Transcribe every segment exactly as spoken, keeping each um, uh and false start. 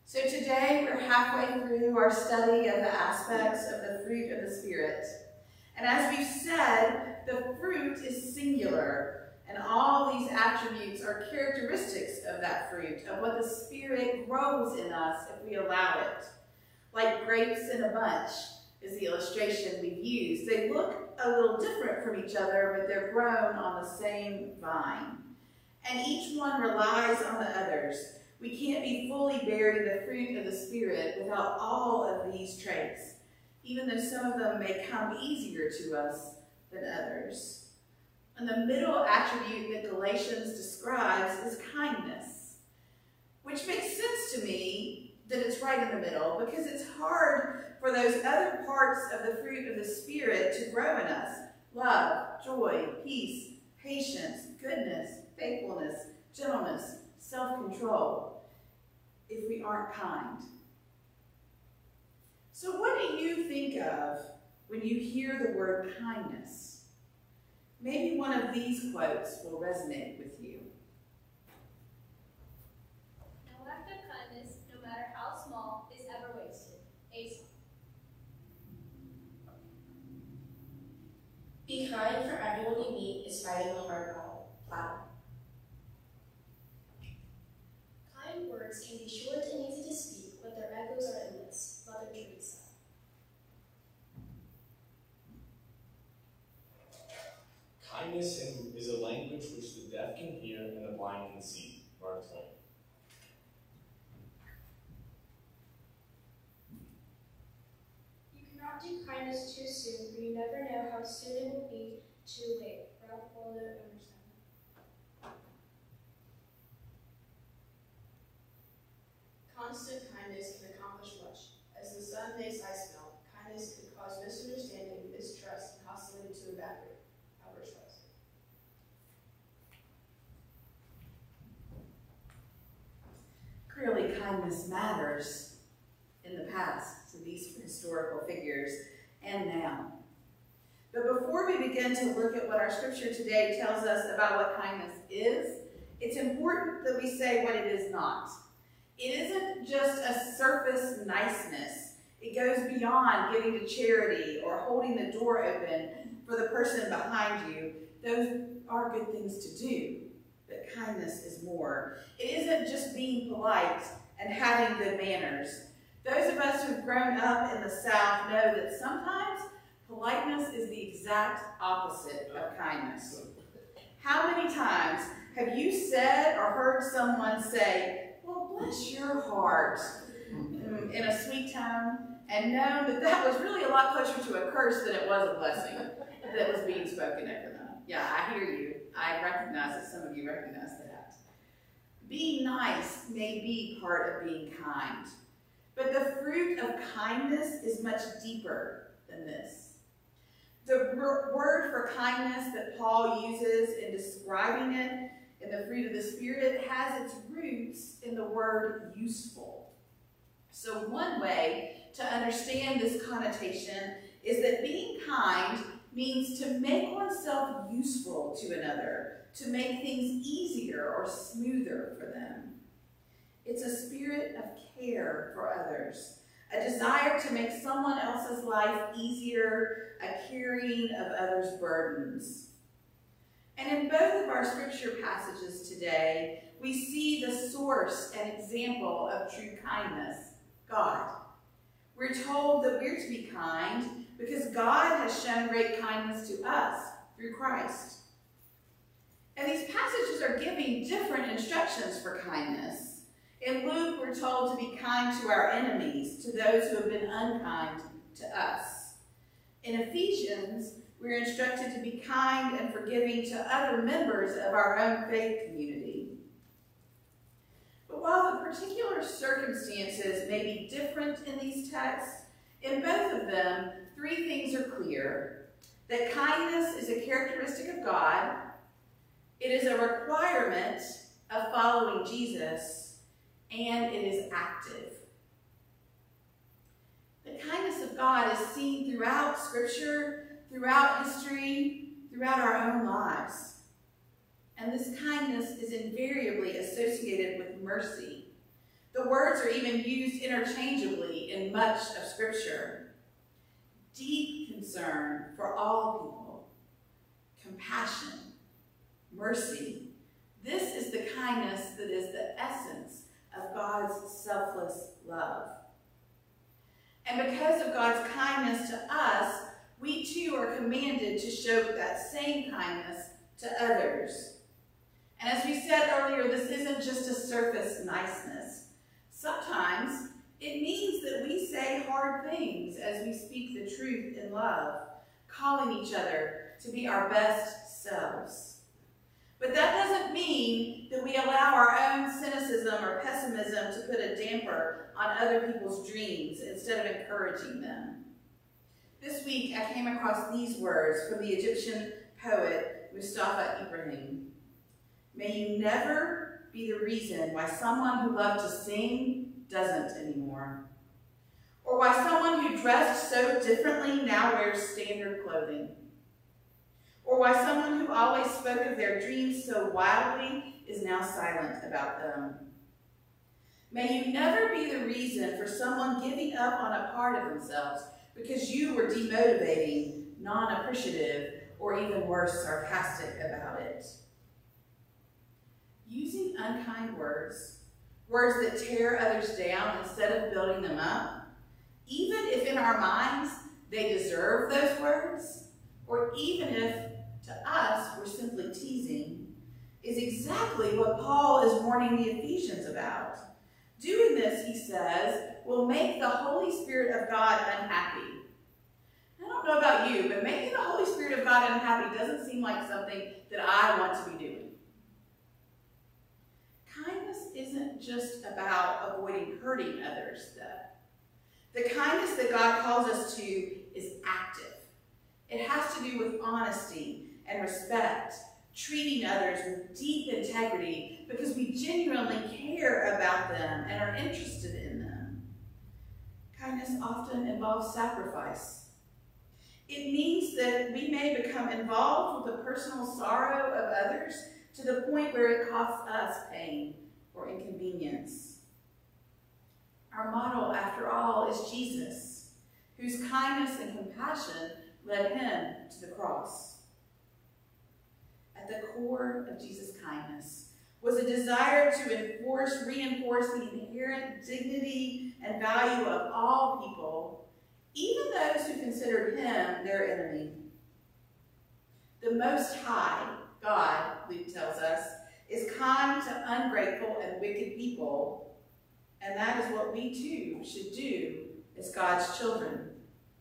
So today we're halfway through our study of the aspects of the fruit of the Spirit. And as we've said, the fruit is singular, and all these attributes are characteristics of that fruit, of what the Spirit grows in us if we allow it. Like grapes in a bunch is the illustration we've used. They look a little different from each other, but they're grown on the same vine. And each one relies on the others. We can't be fully bearing the fruit of the Spirit without all of these traits, even though some of them may come easier to us than others. And the middle attribute that Galatians describes is kindness, which makes sense to me that it's right in the middle, because it's hard for those other parts of the fruit of the Spirit to grow in us: love, joy, peace, patience, goodness, faithfulness, gentleness, self-control, if we aren't kind. So what do you think of when you hear the word kindness? Maybe one of these quotes will resonate with you. No act of kindness, no matter how small, is ever wasted. Aesop. Be kind, for everyone you meet is fighting a hard battle. Kind words can be short and easy to speak, but their echoes are endless. Mother Teresa. Kindness is a language which the deaf can hear and the blind can see. Mark Twain. You cannot do kindness too soon, for you never know how soon it will be too late. Ralph Waldo Emerson. Constant kindness can accomplish much. As the sun makes ice melt, kindness can cause misunderstanding, mistrust, and hostility to evaporate. Albert Schweitzer. Clearly, kindness matters in the past to these historical figures and now. But before we begin to look at what our scripture today tells us about what kindness is, it's important that we say what it is not. It isn't just a surface niceness. It goes beyond giving to charity or holding the door open for the person behind you. Those are good things to do, but kindness is more. It isn't just being polite and having good manners. Those of us who've grown up in the South know that sometimes politeness is the exact opposite of kindness. How many times have you said or heard someone say, "Well, bless your heart," in a sweet tone, and known that that was really a lot closer to a curse than it was a blessing that was being spoken over them? Yeah, I hear you. I recognize that some of you recognize that. Being nice may be part of being kind, but the fruit of kindness is much deeper than this. The word for kindness that Paul uses in describing it in the fruit of the Spirit has its roots in the word useful. So one way to understand this connotation is that being kind means to make oneself useful to another, to make things easier or smoother for them. It's a spirit of care for others, a desire to make someone else's life easier, a carrying of others' burdens. And in both of our scripture passages today, we see the source and example of true kindness, God. We're told that we're to be kind because God has shown great kindness to us through Christ. And these passages are giving different instructions for kindness. In Luke, we're told to be kind to our enemies, to those who have been unkind to us. In Ephesians, we're instructed to be kind and forgiving to other members of our own faith community. But while the particular circumstances may be different in these texts, in both of them, three things are clear: that kindness is a characteristic of God, it is a requirement of following Jesus, and it is active. The kindness of God is seen throughout Scripture, throughout history, throughout our own lives. And this kindness is invariably associated with mercy. The word words are even used interchangeably in much of Scripture. Deep concern for all people, compassion, mercy. This is the kindness that is the essence of God's selfless love. And because of God's kindness to us, we too are commanded to show that same kindness to others. And as we said earlier, this isn't just a surface niceness. Sometimes it means that we say hard things as we speak the truth in love, calling each other to be our best selves. But that doesn't mean that we allow our own cynicism or pessimism to put a damper on other people's dreams instead of encouraging them. This week I came across these words from the Egyptian poet Mustafa Ibrahim. May you never be the reason why someone who loved to sing doesn't anymore, or why someone who dressed so differently now wears standard clothing, or why someone who always spoke of their dreams so wildly is now silent about them. May you never be the reason for someone giving up on a part of themselves because you were demotivating, non-appreciative, or even worse, sarcastic about it. Using unkind words, words that tear others down instead of building them up, even if in our minds they deserve those words, or even if to us we're simply teasing, is exactly what Paul is warning the Ephesians about. Doing this, he says, will make the Holy Spirit of God unhappy. I don't know about you, but making the Holy Spirit of God unhappy doesn't seem like something that I want to be doing. Kindness isn't just about avoiding hurting others, though. The kindness that God calls us to is active. It has to do with honesty and respect, treating others with deep integrity because we genuinely care about them and are interested in them. Kindness often involves sacrifice. It means that we may become involved with the personal sorrow of others to the point where it costs us pain or inconvenience. Our model, after all, is Jesus, whose kindness and compassion led him to the cross. At the core of Jesus' kindness was a desire to enforce, reinforce the inherent dignity and value of all people, even those who considered him their enemy. The Most High, God, Luke tells us, is kind to ungrateful and wicked people, and that is what we too should do as God's children.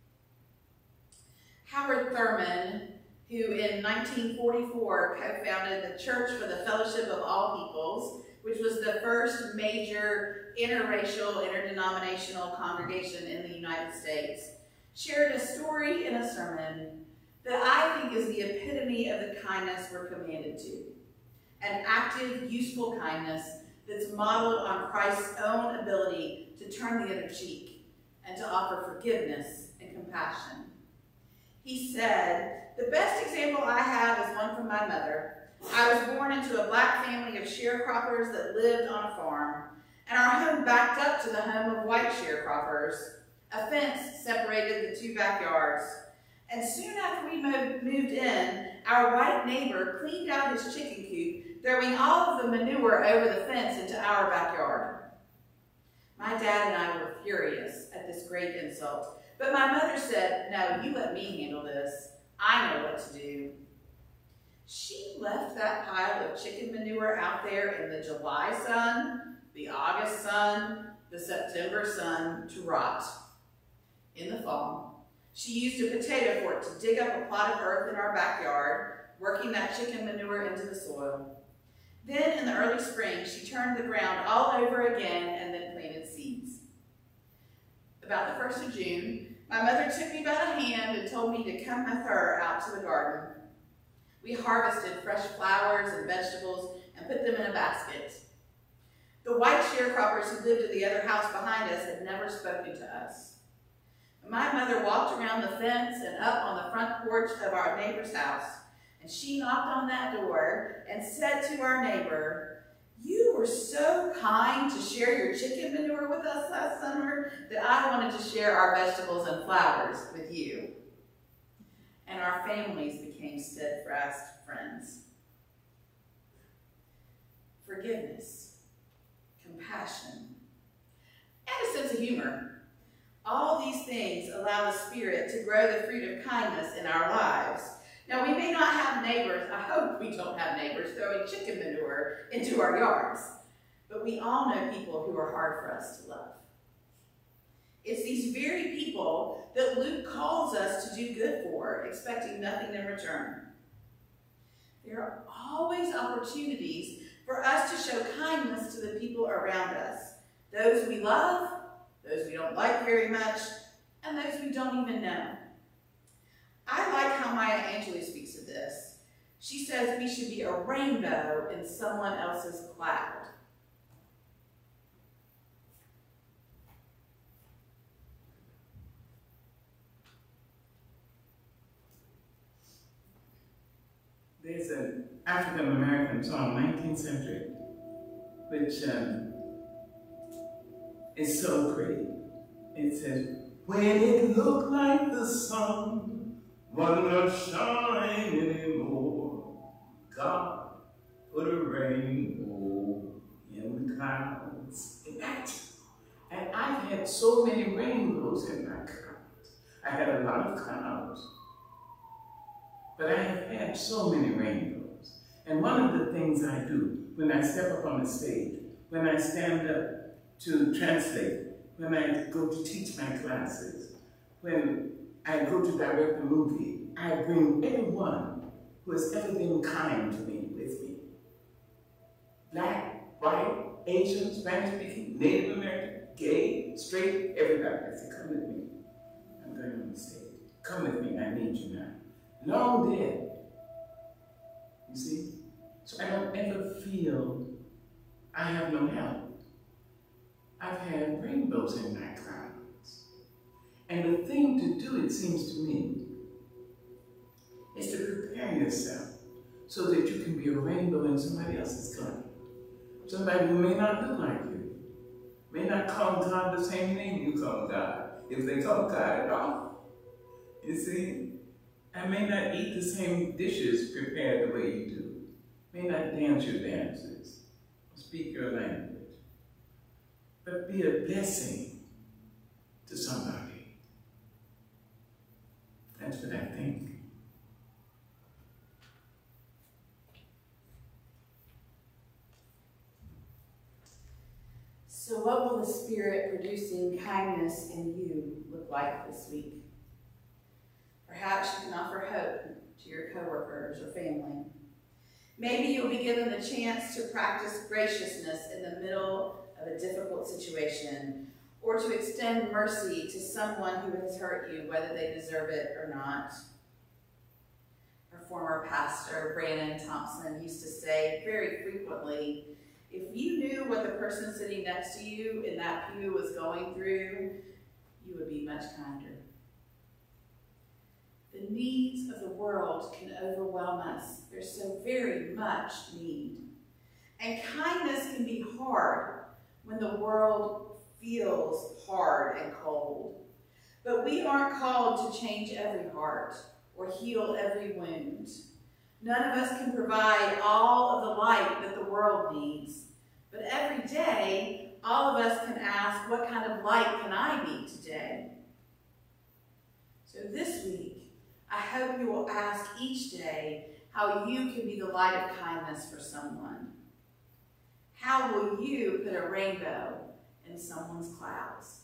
Howard Thurman, who in nineteen forty-four co-founded the Church for the Fellowship of All Peoples, which was the first major interracial, interdenominational congregation in the United States, shared a story in a sermon that I think is the epitome of the kindness we're commanded to. An active, useful kindness that's modeled on Christ's own ability to turn the other cheek and to offer forgiveness and compassion. He said, "The best example I have is one from my mother. I was born into a black family of sharecroppers that lived on a farm, and our home backed up to the home of white sharecroppers. A fence separated the two backyards. And soon after we moved in, our white neighbor cleaned out his chicken coop, throwing all of the manure over the fence into our backyard. My dad and I were furious at this great insult, but my mother said, 'No, you let me handle this. I know what to do.' She left that pile of chicken manure out there in the July sun, the August sun, the September sun to rot. In the fall, she used a potato fork to dig up a plot of earth in our backyard, working that chicken manure into the soil. Then in the early spring, she turned the ground all over again and then planted seeds. About the first of June, my mother took me by the hand and told me to come with her out to the garden. We harvested fresh flowers and vegetables and put them in a basket. The white sharecroppers who lived in the other house behind us had never spoken to us. My mother walked around the fence and up on the front porch of our neighbor's house, and she knocked on that door and said to our neighbor, You were so kind to share your chicken manure with us last summer that I wanted to share our vegetables and flowers with you. And our families became steadfast friends. Forgiveness, compassion, and a sense of humor. All these things allow the Spirit to grow the fruit of kindness in our lives. Now, we may not have neighbors, I hope we don't have neighbors throwing chicken manure into our yards, but we all know people who are hard for us to love. It's these very people that Luke calls us to do good for, expecting nothing in return. There are always opportunities for us to show kindness to the people around us, those we love, those we don't like very much, and those we don't even know. I like how Maya Angelou speaks of this. She says we should be a rainbow in someone else's cloud. There's an African-American song, nineteenth century, which um, is so pretty. It says, when it looked like the sun wasn't gonna shine anymore, God put a rainbow in the clouds. Imagine. And I've had so many rainbows in my clouds. I had a lot of clouds. But I have had so many rainbows. And one of the things I do when I step up on the stage, when I stand up to translate, when I go to teach my classes, when I go to direct a movie, I bring everyone who has ever been kind to me with me. Black, white, Asian, Spanish-speaking, Native American, gay, straight, everybody. I say, come with me. I'm going on the stage. Come with me, I need you now. Long dead. You see? So I don't ever feel I have no help. I've had rainbows in my clouds. And the thing to do, it seems to me, is to prepare yourself so that you can be a rainbow in somebody else's cloud. Somebody who may not look like you, may not call God the same name you call God, if they call God at all. You see? I may not eat the same dishes prepared the way you do, may not dance your dances, speak your language, but be a blessing to somebody. That's what I think. So what will the Spirit producing kindness in you look like this week? Perhaps you can offer hope to your coworkers or family. Maybe you'll be given the chance to practice graciousness in the middle of a difficult situation, or to extend mercy to someone who has hurt you, whether they deserve it or not. Our former pastor, Brandon Thompson, used to say very frequently, if you knew what the person sitting next to you in that pew was going through, you would be much kinder. The needs of the world can overwhelm us. There's so very much need. And kindness can be hard when the world feels hard and cold. But we aren't called to change every heart or heal every wound. None of us can provide all of the light that the world needs. But every day, all of us can ask, what kind of light can I be today? So this week, I hope you will ask each day how you can be the light of kindness for someone. How will you put a rainbow in someone's clouds?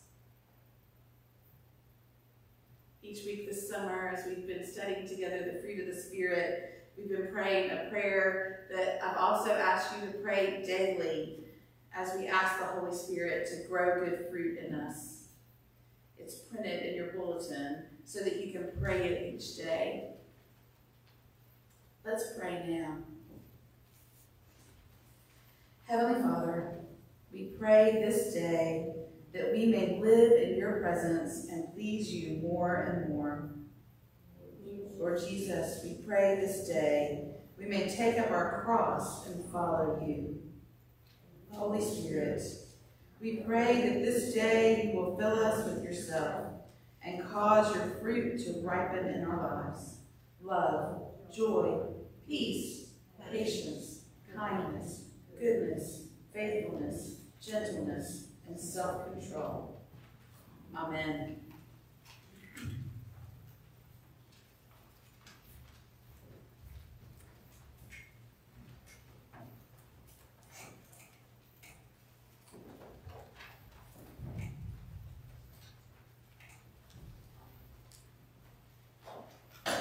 Each week this summer, as we've been studying together the fruit of the Spirit, we've been praying a prayer that I've also asked you to pray daily as we ask the Holy Spirit to grow good fruit in us. It's printed in your bulletin so that you can pray it each day. Let's pray now. Heavenly Father, we pray this day that we may live in your presence and please you more and more. Lord Jesus, we pray this day we may take up our cross and follow you. Holy Spirit, we pray that this day you will fill us with yourself and cause your fruit to ripen in our lives. Love, joy, peace, patience, kindness, goodness, faithfulness, gentleness, and self-control. Amen.